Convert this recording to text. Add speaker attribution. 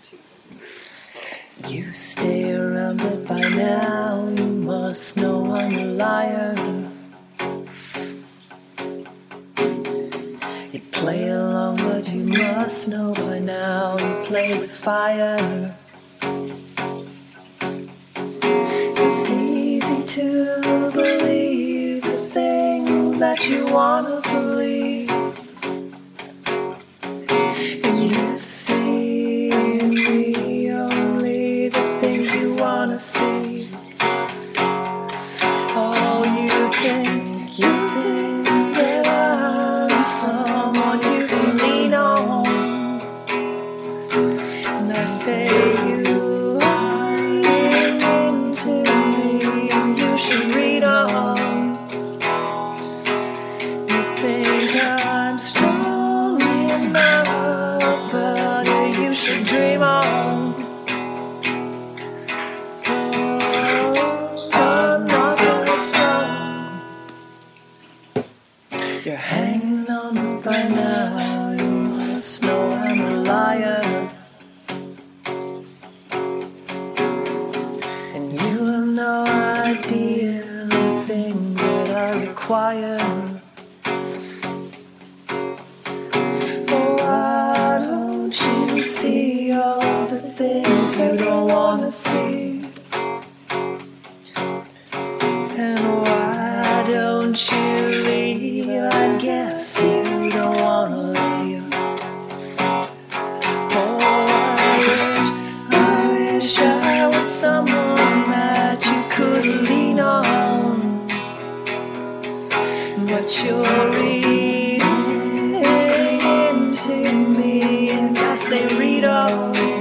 Speaker 1: You stay around, but by now you must know I'm a liar. You play along, but you must know by now you play with fire. It's easy to believe the things that you wanna believe. You see in me only the things you wanna see. Oh, you think that I'm someone you can lean on. And I say you are into me, and you should read on. You think I'm strong enough, but you should dream on. 'Cause I'm not that strong. You're hanging on by now, you must know I'm a liar. And you have no idea the things that I require. Oh, why don't you see all the things you don't wanna see? And why don't you leave? I guess you don't wanna leave. Oh, I wish I was someone that you could lean on. But you're reading into me, and I say read on.